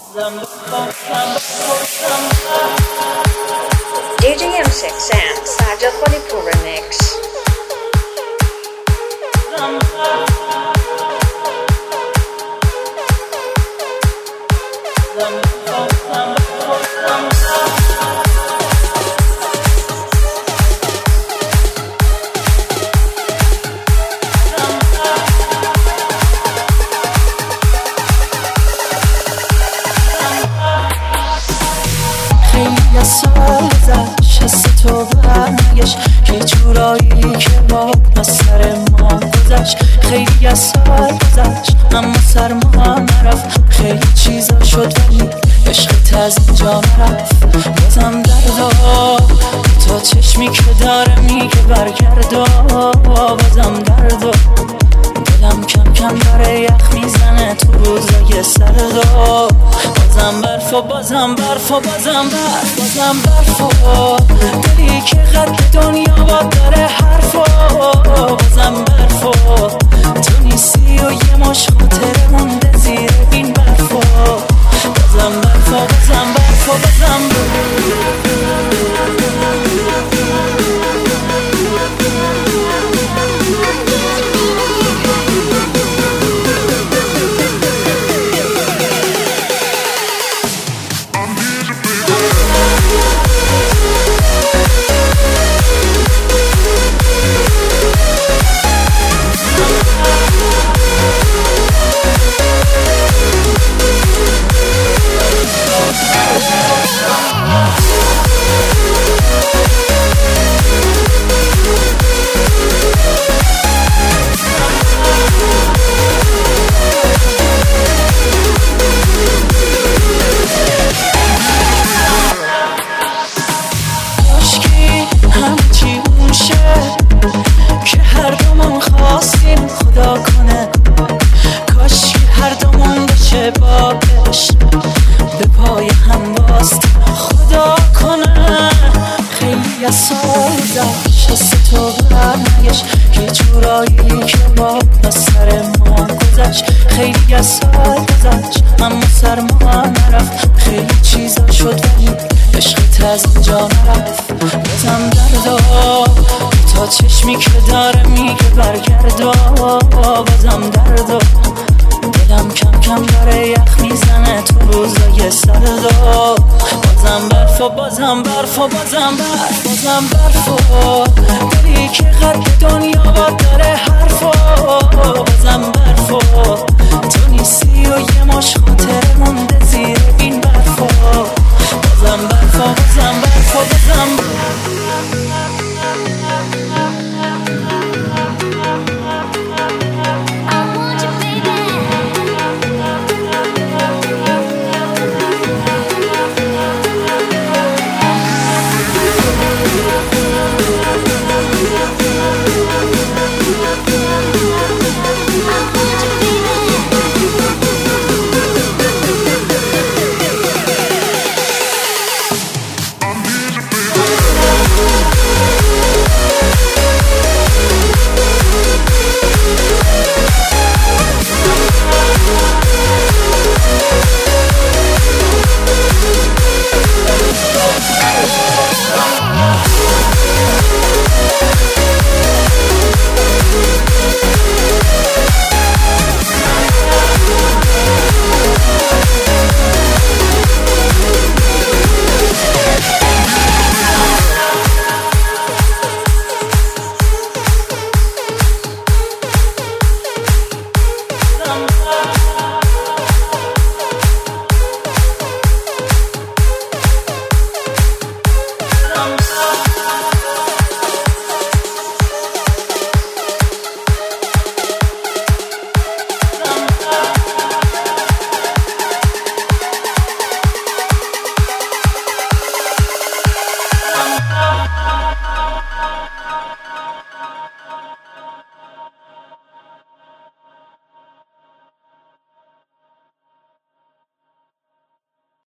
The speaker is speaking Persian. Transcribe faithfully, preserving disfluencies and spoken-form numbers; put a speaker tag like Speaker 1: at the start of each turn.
Speaker 1: دی جی ام six and Sajjad Walipur remix.
Speaker 2: خیلی سال گذشت حس تو برنگشت یه جورایی که با سر ما گذشت. خیلی از سال گذشت اما سر ما نرفت. خیلی چیزا شد ولی عشقت از اینجا نرفت. بازم دردا تا چشمی که داره میگه برگردا. بازم دردا دلم کم کم داره یخ میزنه تو روزای سردا. بازم برف و بازم برف و بازم برف بازم برف و دلی که قد دنیا با داره حرف و بازم برف و تو نیستی و یه مش خاطره مونده زیر این برف و بازم برف و بازم برف و بازم چشمی که داره میگه برگردا. بازم دردا دلم کم کم داره یخ میزنه تو روزای سردا. بازم برف و بازم برف و بازم برف بازم برف و دلی که قد دنیا با داره حرف و بازم برف و تو نیستی و یه مش